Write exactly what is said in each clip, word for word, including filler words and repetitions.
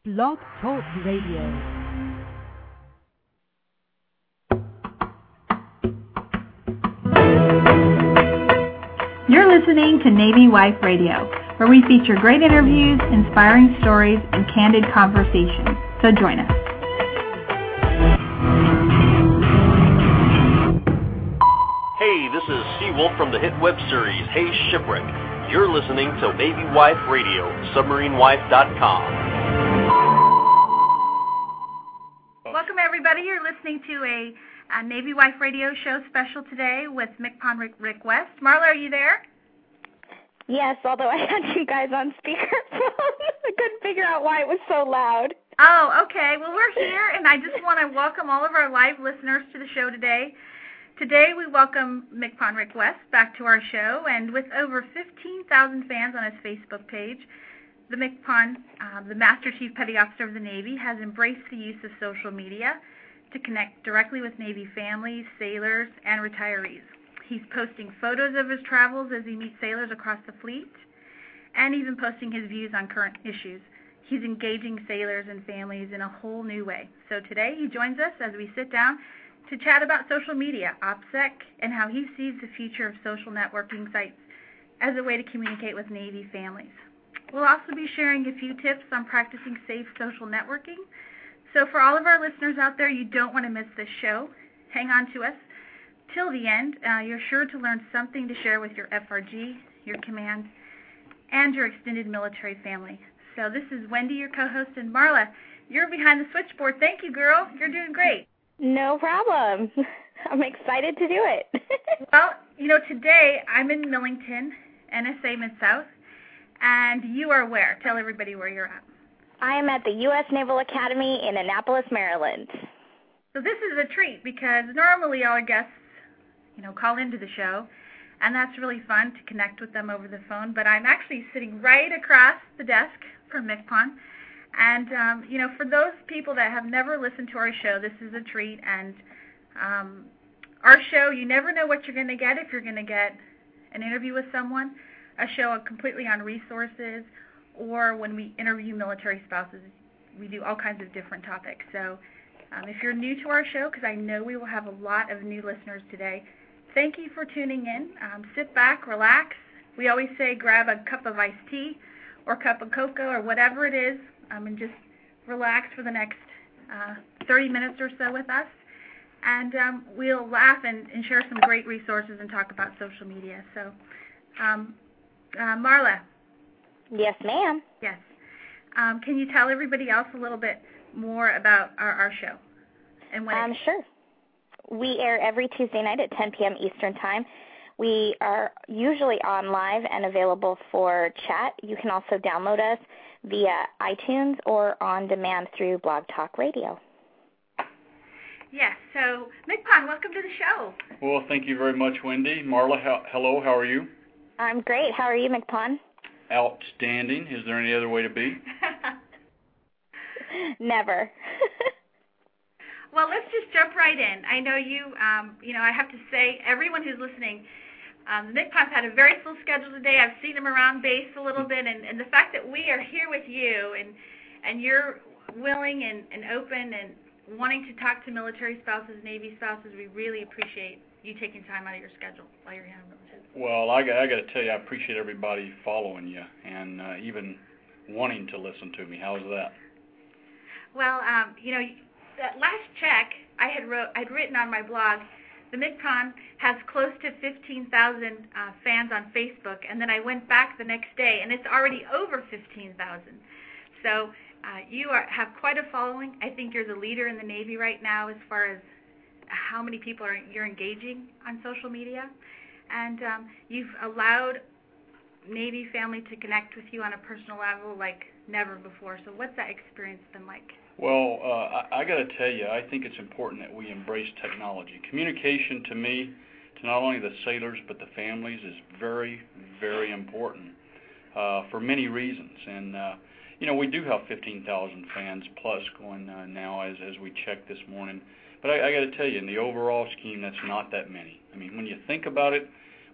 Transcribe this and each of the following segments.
Blog Talk Radio. You're listening to Navy Wife Radio, where we feature great interviews, inspiring stories, and candid conversations. So join us. Hey, this is Seawolf from the hit web series Hey Shipwreck. You're listening to Navy Wife Radio, submarine wife dot com. Welcome, everybody. You're listening to a, a Navy Wife Radio show special today with MCPON Rick, Rick West. Marla, are you there? Yes, although I had you guys on speakerphone. I couldn't figure out why it was so loud. Oh, okay. Well, we're here, and I just want to welcome all of our live listeners to the show today. Today, we welcome MCPON Rick West back to our show, and with over fifteen thousand fans on his Facebook page, the MCPON, uh, the Master Chief Petty Officer of the Navy, has embraced the use of social media to connect directly with Navy families, sailors, and retirees. He's posting photos of his travels as he meets sailors across the fleet, and even posting his views on current issues. He's engaging sailors and families in a whole new way. So today, he joins us as we sit down to chat about social media, OPSEC, and how he sees the future of social networking sites as a way to communicate with Navy families. We'll also be sharing a few tips on practicing safe social networking. So for all of our listeners out there, you don't want to miss this show. Hang on to us till the end. Uh, you're sure to learn something to share with your F R G, your command, and your extended military family. So this is Wendy, your co-host, and Marla, you're behind the switchboard. Thank you, girl. You're doing great. No problem. I'm excited to do it. Well, you know, today I'm in Millington, N S A Mid-South, and you are where? Tell everybody where you're at. I am at the U S Naval Academy in Annapolis, Maryland. So this is a treat because normally our guests, you know, call into the show, and that's really fun to connect with them over the phone, but I'm actually sitting right across the desk from MCPON. And, um, you know, for those people that have never listened to our show, this is a treat. And um, our show, you never know what you're going to get if you're going to get an interview with someone, a show completely on resources, or when we interview military spouses, we do all kinds of different topics. So um, if you're new to our show, because I know we will have a lot of new listeners today, thank you for tuning in. Um, sit back, relax. We always say grab a cup of iced tea or a cup of cocoa or whatever it is. Um, and just relax for the next uh, thirty minutes or so with us. And um, we'll laugh and, and share some great resources and talk about social media. So, um, uh, Marla. Yes, ma'am. Yes. Um, can you tell everybody else a little bit more about our, our show? And when um, Sure. We air every Tuesday night at ten p.m. Eastern Time. We are usually on live and available for chat. You can also download us via iTunes or on demand through Blog Talk Radio. Yes, so MCPON, welcome to the show. Well, thank you very much, Wendy. Marla, how, hello, how are you? I'm great. How are you, MCPON? Outstanding. Is there any other way to be? Never. Well, let's just jump right in. I know you, um, you know, I have to say, everyone who's listening, Um, MCPON's had a very full schedule today. I've seen him around base a little bit, and, and the fact that we are here with you and and you're willing and, and open and wanting to talk to military spouses, Navy spouses, we really appreciate you taking time out of your schedule while you're here in military. Well, I, I got to tell you, I appreciate everybody following you and uh, even wanting to listen to me. How's that? Well, um, you know, that last check I had wrote, I'd written on my blog, the MCPON has close to fifteen thousand uh, fans on Facebook, and then I went back the next day, and it's already over fifteen thousand. So uh, you are, have quite a following. I think you're the leader in the Navy right now as far as how many people are you're engaging on social media, and um, you've allowed Navy family to connect with you on a personal level like never before. So what's that experience been like? Well, uh, I, I got to tell you, I think it's important that we embrace technology. Communication to me, to not only the sailors but the families, is very, very important uh, for many reasons. And, uh, you know, we do have fifteen thousand fans plus going uh, now as, as we checked this morning. But I, I got to tell you, in the overall scheme, that's not that many. I mean, when you think about it,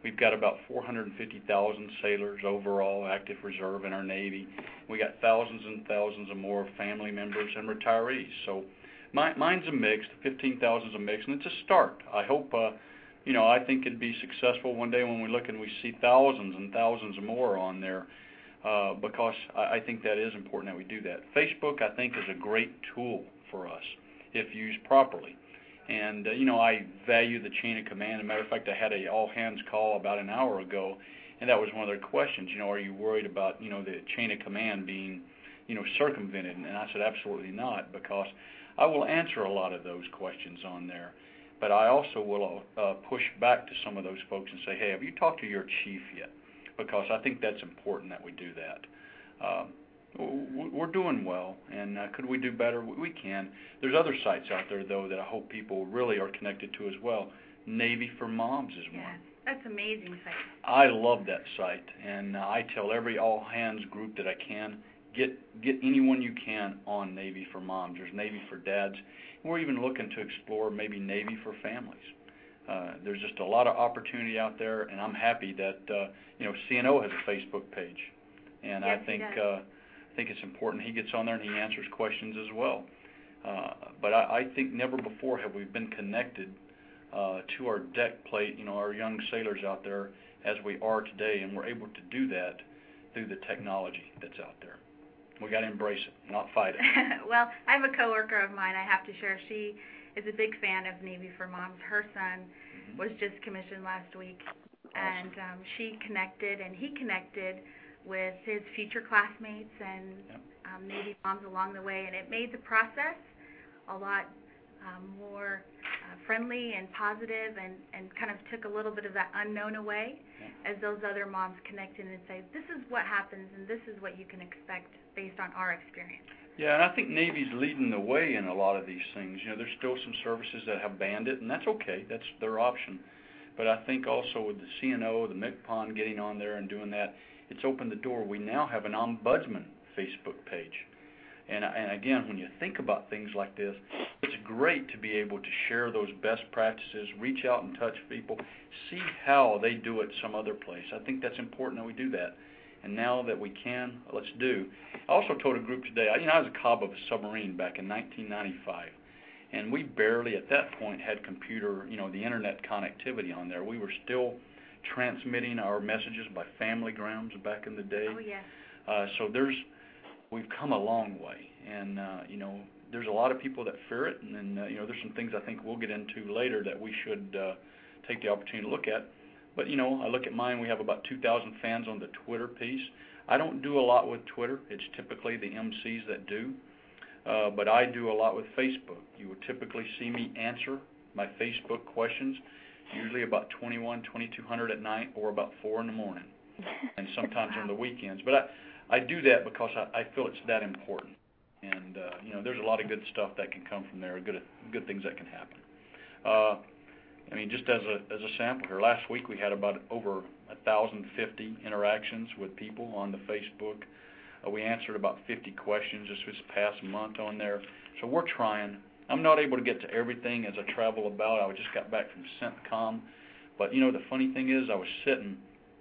We've got about four hundred fifty thousand sailors overall, active reserve in our Navy. We got thousands and thousands of more family members and retirees. So my, mine's a mix. The fifteen thousand is a mix, and it's a start. I hope, uh, you know, I think it'd be successful one day when we look and we see thousands and thousands more on there, uh, because I, I think that is important that we do that. Facebook, I think, is a great tool for us if used properly. And, uh, you know, I value the chain of command. As a matter of fact, I had a all-hands call about an hour ago, and that was one of their questions. You know, are you worried about, you know, the chain of command being, you know, circumvented? And I said, absolutely not, because I will answer a lot of those questions on there. But I also will uh, push back to some of those folks and say, hey, have you talked to your chief yet? Because I think that's important that we do that. Um, We're doing well, and uh, could we do better? We can. There's other sites out there, though, that I hope people really are connected to as well. Navy for Moms is yeah, one. That's amazing site. I love that site, and uh, I tell every all-hands group that I can, get get anyone you can on Navy for Moms. There's Navy for Dads. We're even looking to explore maybe Navy for Families. Uh, there's just a lot of opportunity out there, and I'm happy that uh, you know C N O has a Facebook page, and yes, I think. He does. Uh, I think it's important he gets on there and he answers questions as well. Uh, but I, I think never before have we been connected uh, to our deck plate, you know, our young sailors out there as we are today, and we're able to do that through the technology that's out there. We got to embrace it, not fight it. Well, I have a coworker of mine I have to share. She is a big fan of Navy for Moms. Her son mm-hmm. was just commissioned last week, awesome. and um, she connected and he connected with his future classmates and yep. um, Navy moms along the way, and it made the process a lot um, more uh, friendly and positive, and, and kind of took a little bit of that unknown away yep. as those other moms connected and say, this is what happens and this is what you can expect based on our experience. Yeah, and I think Navy's leading the way in a lot of these things. You know, there's still some services that have banned it, and that's okay. That's their option. But I think also with the C N O, the MCPON getting on there and doing that, it's opened the door. We now have an ombudsman Facebook page. And, and again, when you think about things like this, it's great to be able to share those best practices, reach out and touch people, see how they do it some other place. I think that's important that we do that. And now that we can, let's do. I also told a group today, you know, I was a cob of a submarine back in nineteen ninety-five. And we barely at that point had computer, you know, the internet connectivity on there. We were still transmitting our messages by family-grams back in the day. Oh, yes. Uh, so there's, we've come a long way, and uh, you know, there's a lot of people that fear it, and then uh, you know, there's some things I think we'll get into later that we should uh, take the opportunity to look at. But you know, I look at mine. We have about two thousand fans on the Twitter piece. I don't do a lot with Twitter. It's typically the M Cs that do, uh, but I do a lot with Facebook. You would typically see me answer my Facebook questions. Usually about twenty-one, twenty-two hundred at night, or about four in the morning, and sometimes on the weekends. But I, I do that because I, I feel it's that important. And uh, you know, there's a lot of good stuff that can come from there, good good things that can happen. Uh, I mean, just as a as a sample here, last week we had about over one thousand fifty interactions with people on the Facebook. Uh, we answered about fifty questions just this past month on there. So we're trying. I'm not able to get to everything as I travel about. I just got back from CENTCOM. But, you know, the funny thing is I was sitting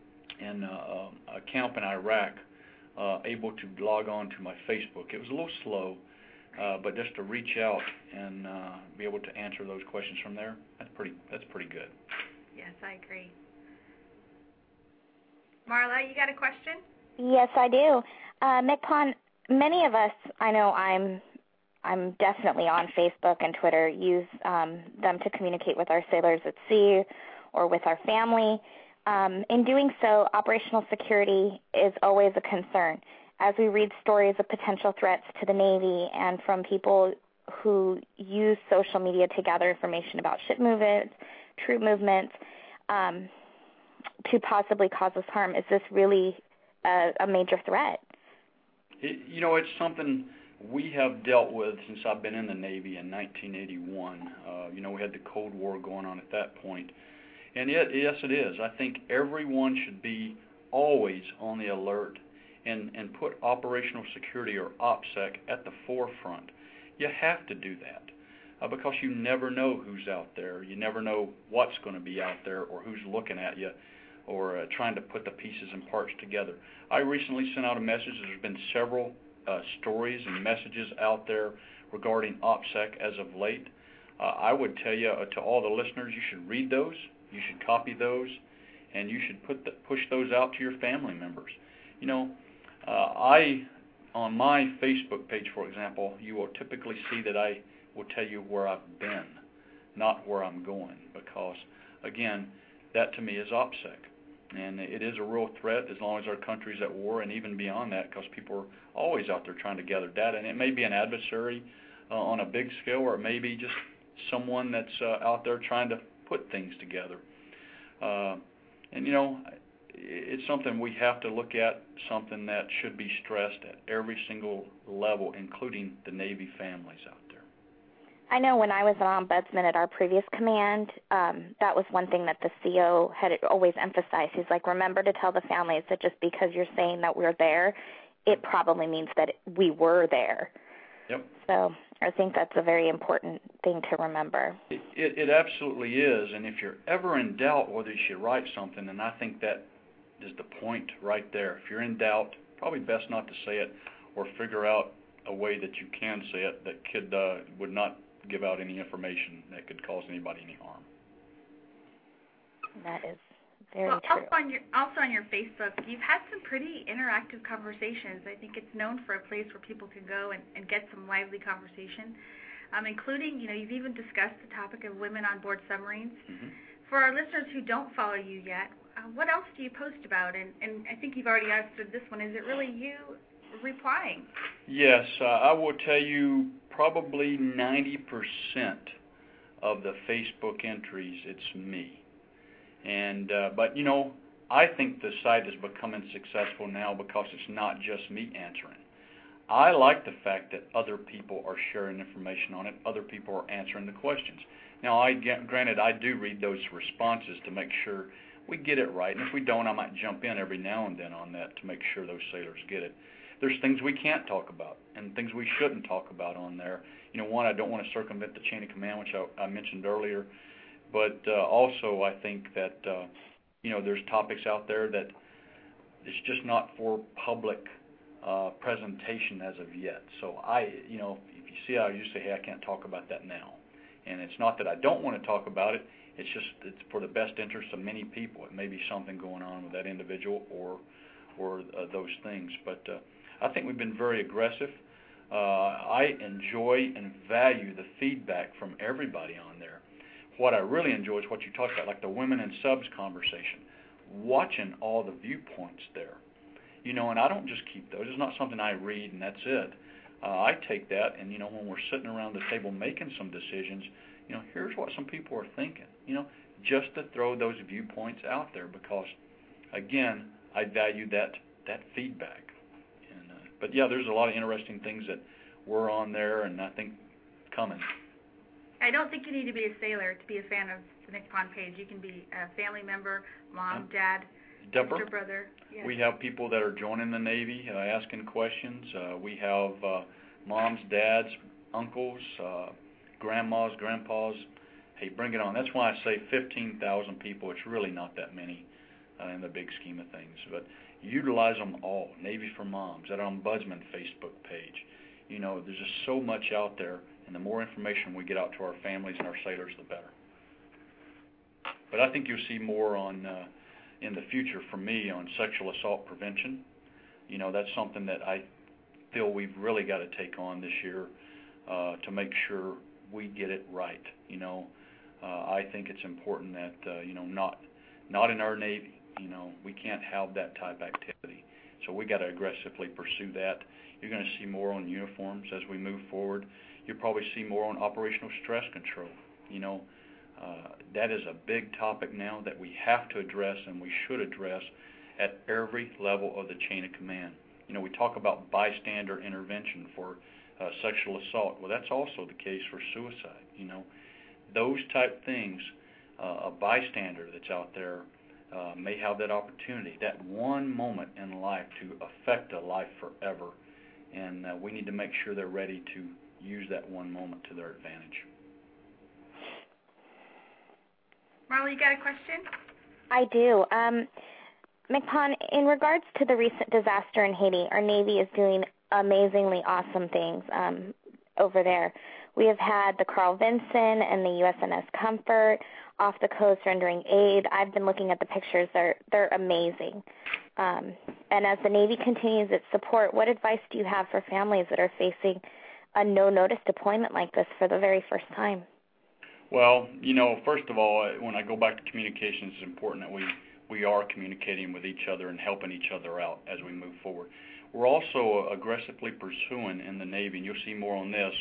in uh, a camp in Iraq, uh, able to log on to my Facebook. It was a little slow, uh, but just to reach out and uh, be able to answer those questions from there, that's pretty, that's pretty good. Yes, I agree. Marla, you got a question? Yes, I do. Uh, MCPON, many of us, I know I'm I'm definitely on Facebook and Twitter, use um, them to communicate with our sailors at sea or with our family. Um, in doing so, operational security is always a concern. As we read stories of potential threats to the Navy and from people who use social media to gather information about ship movements, troop movements, um, to possibly cause us harm, is this really a, a major threat? It, you know, it's something we have dealt with since I've been in the Navy in nineteen eighty-one. Uh, you know, we had the Cold War going on at that point. And it, yes, it is. I think everyone should be always on the alert and, and put operational security, or OPSEC, at the forefront. You have to do that uh, because you never know who's out there. You never know what's going to be out there or who's looking at you. or uh, trying to put the pieces and parts together. I recently sent out a message. There's been several uh, stories and messages out there regarding OPSEC as of late. Uh, I would tell you, uh, to all the listeners, you should read those, you should copy those, and you should put the, push those out to your family members. You know, uh, I, on my Facebook page, for example, you will typically see that I will tell you where I've been, not where I'm going, because, again, that to me is OPSEC. And it is a real threat as long as our country's at war, and even beyond that, because people are always out there trying to gather data. And it may be an adversary uh, on a big scale, or it may be just someone that's uh, out there trying to put things together. Uh, and, you know, it's something we have to look at, something that should be stressed at every single level, including the Navy families out there. I know when I was an ombudsman at our previous command, um, that was one thing that the C O had always emphasized. He's like, remember to tell the families that just because you're saying that we're there, it probably means that we were there. Yep. So I think that's a very important thing to remember. It, it, it absolutely is, and if you're ever in doubt whether you should write something, and I think that is the point right there. If you're in doubt, probably best not to say it, or figure out a way that you can say it that could uh, would not give out any information that could cause anybody any harm. That is very well, true. Also on your also on your Facebook, you've had some pretty interactive conversations. I think it's known for a place where people can go and, and get some lively conversation, um, including, you know, you've even discussed the topic of women on board submarines. Mm-hmm. For our listeners who don't follow you yet, uh, what else do you post about? And, and I think you've already answered this one. Is it really you replying? Yes, uh, I will tell you probably ninety percent of the Facebook entries, it's me. And uh, but, you know, I think the site is becoming successful now because it's not just me answering. I like the fact that other people are sharing information on it, other people are answering the questions. Now, I granted, I do read those responses to make sure we get it right, and if we don't, I might jump in every now and then on that to make sure those sailors get it. There's things we can't talk about and things we shouldn't talk about on there. You know, one, I don't want to circumvent the chain of command, which I, I mentioned earlier, but uh, also I think that, uh, you know, there's topics out there that it's just not for public uh, presentation as of yet. So I, you know, if you see how you say, hey, I can't talk about that now. And it's not that I don't want to talk about it, it's just it's for the best interest of many people. It may be something going on with that individual or or uh, those things. But uh, I think we've been very aggressive. Uh, I enjoy and value the feedback from everybody on there. What I really enjoy is what you talked about, like the women in subs conversation, watching all the viewpoints there. You know, and I don't just keep those. It's not something I read and that's it. Uh, I take that, and, you know, when we're sitting around the table making some decisions, you know, here's what some people are thinking, you know, just to throw those viewpoints out there because, again, I value that that feedback. And, uh, but, yeah, there's a lot of interesting things that were on there and I think coming. I don't think you need to be a sailor to be a fan of the Nick Pond page. You can be a family member, mom, yeah. dad, Dipper. sister, brother. Yes. We have people that are joining the Navy, uh, asking questions. Uh, we have uh, moms, dads, uncles, uh, grandmas, grandpas. Hey, bring it on. That's why I say fifteen thousand people. It's really not that many uh, in the big scheme of things. But utilize them all. Navy for Moms, that Ombudsman Facebook page. You know, there's just so much out there, and the more information we get out to our families and our sailors, the better. But I think you'll see more on uh, in the future from me on sexual assault prevention. You know, that's something that I feel we've really got to take on this year uh, to make sure we get it right. You know, uh, I think it's important that, uh, you know, not not in our Navy, you know, we can't have that type of activity. So we got to aggressively pursue that. You're going to see more on uniforms as we move forward. You'll probably see more on operational stress control. You know, uh, that is a big topic now that we have to address and we should address at every level of the chain of command. You know, we talk about bystander intervention for uh, sexual assault. Well, that's also the case for suicide. You know, those type things, uh, a bystander that's out there uh, may have that opportunity, that one moment in life to affect a life forever. And uh, we need to make sure they're ready to use that one moment to their advantage. Marla, you got a question? I do. Um, McPon, in regards to the recent disaster in Haiti, our Navy is doing amazingly awesome things um, over there. We have had the Carl Vinson and the U S N S Comfort off the coast rendering aid. I've been looking at the pictures. They're, they're amazing. Um, and as the Navy continues its support, what advice do you have for families that are facing a no-notice deployment like this for the very first time? Well, you know, first of all, when I go back to communications, it's important that we, we are communicating with each other and helping each other out as we move forward. We're also aggressively pursuing in the Navy, and you'll see more on this,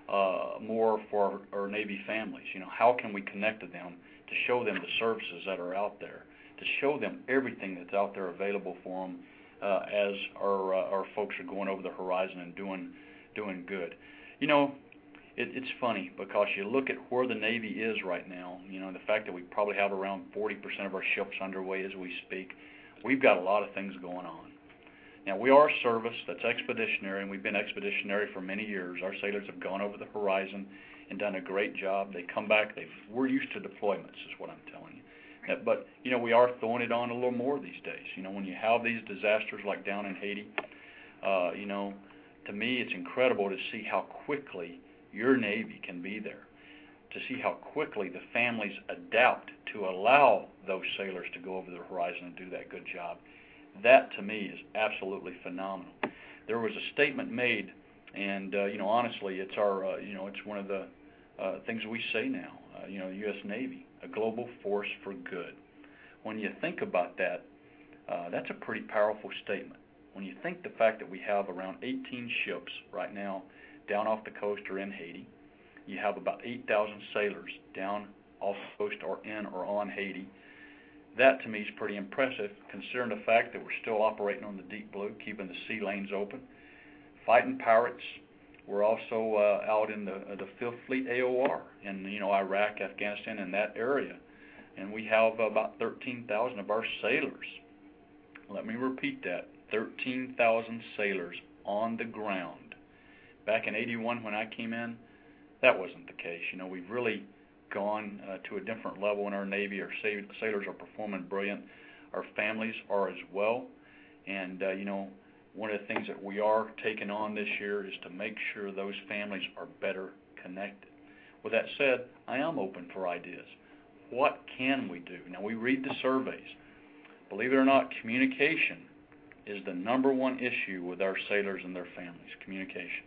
uh, more for our, our Navy families. You know, how can we connect to them to show them the services that are out there, to show them everything that's out there available for them uh, as our, uh, our folks are going over the horizon and doing, doing good. You know, It, it's funny because you look at where the Navy is right now, you know, the fact that we probably have around forty percent of our ships underway as we speak. We've got a lot of things going on. Now, we are a service that's expeditionary, and we've been expeditionary for many years. Our sailors have gone over the horizon and done a great job. They come back. They've, we're used to deployments is what I'm telling you. Right. But, you know, we are throwing it on a little more these days. You know, when you have these disasters like down in Haiti, uh, you know, to me it's incredible to see how quickly your Navy can be there, to see how quickly the families adapt to allow those sailors to go over the horizon and do that good job. That, to me, is absolutely phenomenal. There was a statement made, and, uh, you know, honestly, it's our, uh, you know, it's one of the uh, things we say now, uh, you know, the U S Navy, a global force for good. When you think about that, uh, that's a pretty powerful statement. When you think the fact that we have around eighteen ships right now down off the coast or in Haiti. You have about eight thousand sailors down off the coast or in or on Haiti. That, to me, is pretty impressive, considering the fact that we're still operating on the deep blue, keeping the sea lanes open, fighting pirates. We're also uh, out in the uh, the Fifth Fleet A O R in, you know, Iraq, Afghanistan, and that area. And we have about thirteen thousand of our sailors. Let me repeat that, thirteen thousand sailors on the ground. Back in eighty-one when I came in, that wasn't the case. You know, we've really gone uh, to a different level in our Navy. Our sailors are performing brilliant. Our families are as well. And, uh, you know, one of the things that we are taking on this year is to make sure those families are better connected. With that said, I am open for ideas. What can we do? Now, we read the surveys. Believe it or not, communication is the number one issue with our sailors and their families, communication.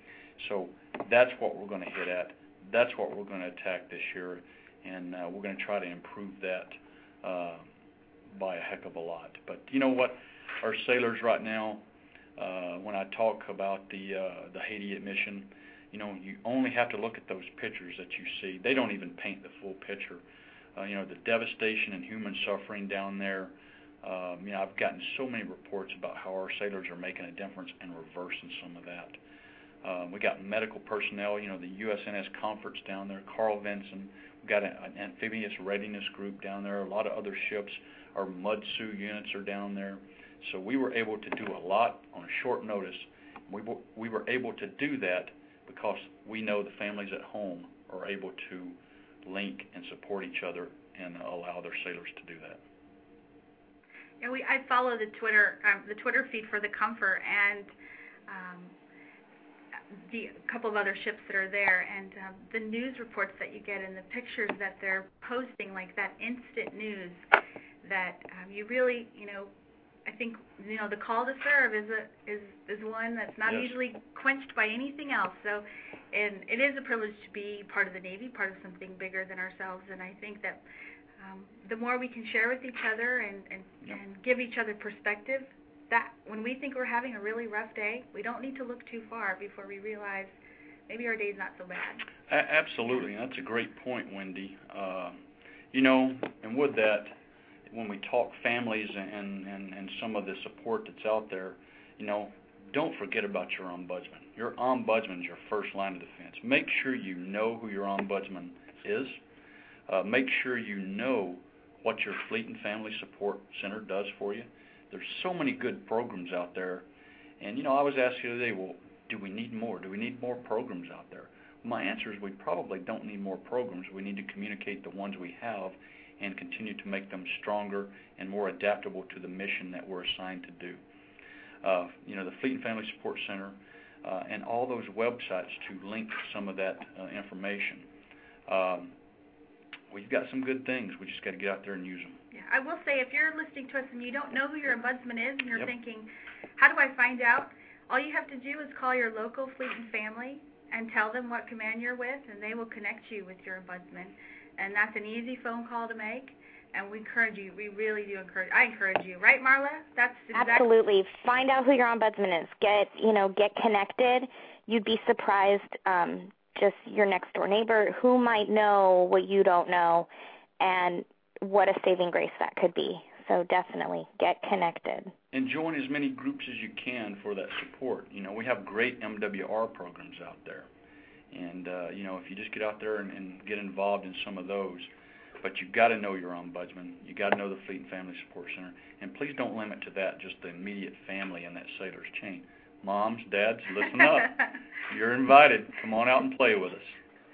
So that's what we're going to hit at. That's what we're going to attack this year, and uh, we're going to try to improve that uh, by a heck of a lot. But you know what? Our sailors right now, uh, when I talk about the uh, the Haiti mission, you know, you only have to look at those pictures that you see. They don't even paint the full picture. Uh, you know, the devastation and human suffering down there. Um, you know, I've gotten so many reports about how our sailors are making a difference and reversing some of that. Um, we got medical personnel, you know, the U S N S Comfort's down there, Carl Vinson. We've got a, an amphibious readiness group down there, a lot of other ships. Our Mudsu units are down there. So we were able to do a lot on a short notice. We were, we were able to do that because we know the families at home are able to link and support each other and allow their sailors to do that. Yeah, we I follow the Twitter um, the Twitter feed for the Comfort and um, the couple of other ships that are there, and um, the news reports that you get and the pictures that they're posting, like that instant news, that um, you really, you know, I think, you know, the call to serve is a is is one that's not yes. easily quenched by anything else. So, and it is a privilege to be part of the Navy, part of something bigger than ourselves. And I think that um, the more we can share with each other and and, yep. and give each other perspective, that when we think we're having a really rough day, we don't need to look too far before we realize maybe our day's not so bad. A- absolutely, and that's a great point, Wendy. Uh, you know, and with that, when we talk families and, and, and some of the support that's out there, you know, don't forget about your ombudsman. Your ombudsman is your first line of defense. Make sure you know who your ombudsman is. Uh, make sure you know what your Fleet and Family Support Center does for you. There's so many good programs out there. And, you know, I was asked the other day, well, do we need more? Do we need more programs out there? My answer is we probably don't need more programs. We need to communicate the ones we have and continue to make them stronger and more adaptable to the mission that we're assigned to do. Uh, you know, the Fleet and Family Support Center uh, and all those websites to link some of that uh, information. Um, we've got some good things. We just got to get out there and use them. Yeah, I will say, if you're listening to us and you don't know who your ombudsman is and you're Yep. thinking, how do I find out? All you have to do is call your local Fleet and Family and tell them what command you're with, and they will connect you with your ombudsman. And that's an easy phone call to make, and we encourage you. We really do encourage. I encourage you, right, Marla? That's exactly. Absolutely. Find out who your ombudsman is. Get you know get connected. You'd be surprised. Um, just your next door neighbor who might know what you don't know, and what a saving grace that could be. So definitely get connected. And join as many groups as you can for that support. You know, we have great M W R programs out there. And, uh, you know, if you just get out there and, and get involved in some of those, but you've got to know your ombudsman. You've got to know the Fleet and Family Support Center. And please don't limit to that, just the immediate family in that sailor's chain. Moms, dads, listen up. You're invited. Come on out and play with us.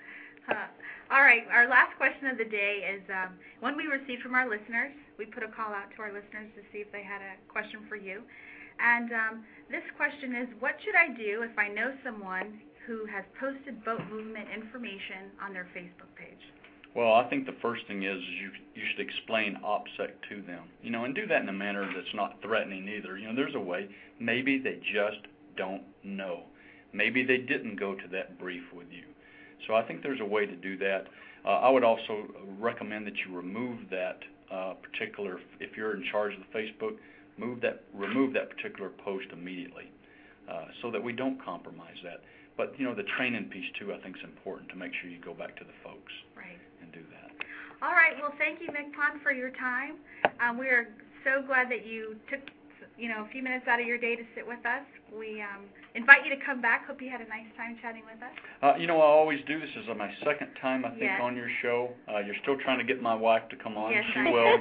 Uh, all right, our last question of the day is um, one we received from our listeners. We put a call out to our listeners to see if they had a question for you. And um, this question is, what should I do if I know someone who has posted boat movement information on their Facebook page? Well, I think the first thing is you you should explain OPSEC to them, you know, and do that in a manner that's not threatening either. You know, there's a way. Maybe they just don't know. Maybe they didn't go to that brief with you. So I think there's a way to do that. Uh, I would also recommend that you remove that uh, particular, if you're in charge of the Facebook, move that, remove that particular post immediately uh, so that we don't compromise that. But, you know, the training piece, too, I think is important to make sure you go back to the folks right. and do that. All right. Well, thank you, MCPON, for your time. Um, we are so glad that you took, you know, a few minutes out of your day to sit with us. We um, invite you to come back. Hope you had a nice time chatting with us. Uh, you know, I always do. This is my second time, I think, yes. on your show. Uh, you're still trying to get my wife to come on. Yes, she I will.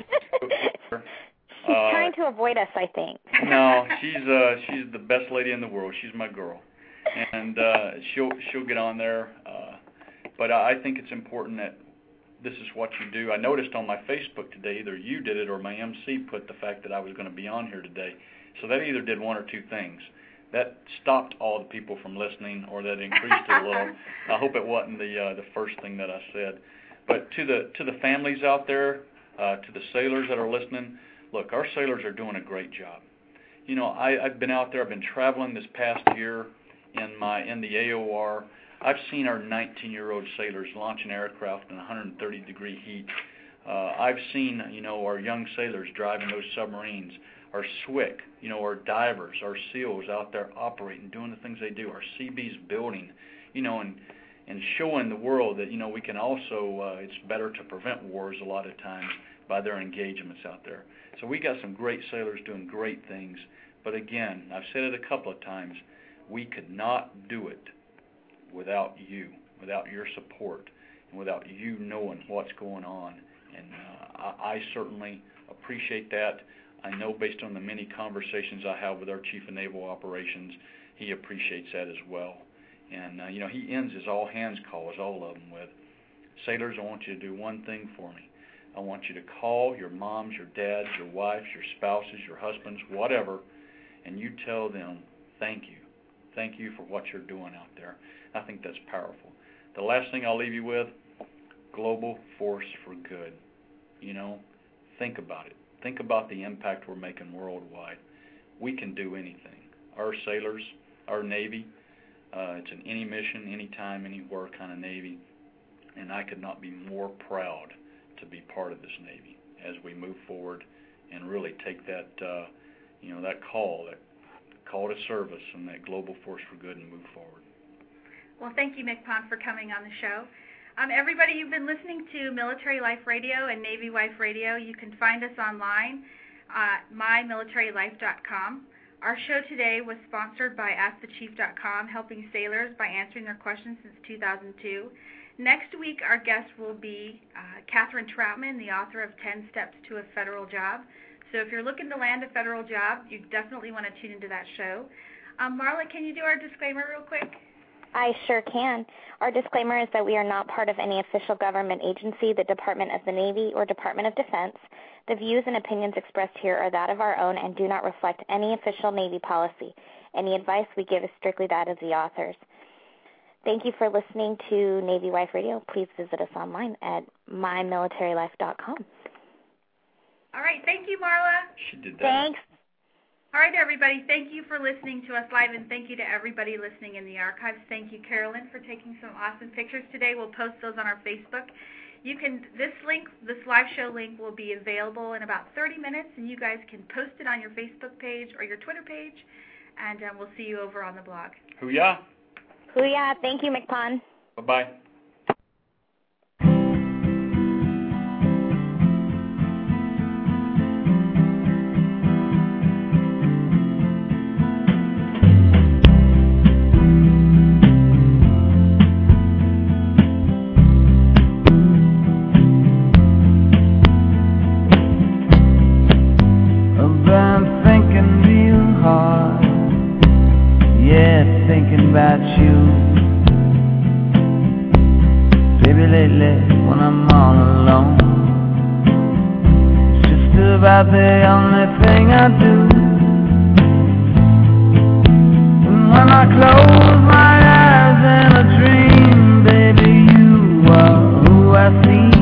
She's uh, trying to avoid us, I think. No, she's uh, she's the best lady in the world. She's my girl, and uh, she'll she'll get on there. Uh, but I think it's important that this is what you do. I noticed on my Facebook today, either you did it or my M C put the fact that I was going to be on here today. So that either did one or two things. That stopped all the people from listening, or that increased it a little. I hope it wasn't the uh, the first thing that I said. But to the to the families out there, uh, to the sailors that are listening, look, our sailors are doing a great job. You know, I, I've been out there. I've been traveling this past year in my in the A O R. I've seen our nineteen-year-old sailors launching aircraft in one hundred thirty degree heat. Uh, I've seen, you know, our young sailors driving those submarines, our S W C, you know, our divers, our SEALs out there operating, doing the things they do, our C Bs building, you know, and and showing the world that, you know, we can also, uh, it's better to prevent wars a lot of times by their engagements out there. So we got some great sailors doing great things. But again, I've said it a couple of times, we could not do it without you, without your support, and without you knowing what's going on. And uh, I, I certainly appreciate that. I know based on the many conversations I have with our Chief of Naval Operations, he appreciates that as well. And, uh, you know, he ends his all-hands calls, all of them, with, sailors, I want you to do one thing for me. I want you to call your moms, your dads, your wives, your spouses, your husbands, whatever, and you tell them, thank you. Thank you for what you're doing out there. I think that's powerful. The last thing I'll leave you with, global force for good. You know, think about it. Think about the impact we're making worldwide. We can do anything. Our sailors, our Navy, uh, it's an any mission, anytime, anywhere kind of Navy, and I could not be more proud to be part of this Navy as we move forward and really take that, uh, you know, that call, that call to service and that global force for good and move forward. Well, thank you, MCPON, for coming on the show. Um, everybody, you've been listening to Military Life Radio and Navy Wife Radio. You can find us online at my military life dot com. Our show today was sponsored by ask the chief dot com, helping sailors by answering their questions since two thousand two. Next week, our guest will be uh, Catherine Troutman, the author of ten steps to a Federal Job. So if you're looking to land a federal job, you definitely want to tune into that show. Um, Marla, can you do our disclaimer real quick? I sure can. Our disclaimer is that we are not part of any official government agency, the Department of the Navy, or Department of Defense. The views and opinions expressed here are that of our own and do not reflect any official Navy policy. Any advice we give is strictly that of the authors. Thank you for listening to Navy Wife Radio. Please visit us online at my military life dot com. All right. Thank you, Marla. She did that. Thanks. All right, everybody. Thank you for listening to us live, and thank you to everybody listening in the archives. Thank you, Carolyn, for taking some awesome pictures today. We'll post those on our Facebook. You can this link, this live show link, will be available in about thirty minutes, and you guys can post it on your Facebook page or your Twitter page, and um, we'll see you over on the blog. Hoo-yah. Hoo-yah. Thank you, McPon. Bye-bye. About you, baby, lately when I'm all alone, it's just about the only thing I do. And when I close my eyes in a dream, baby, you are who I see.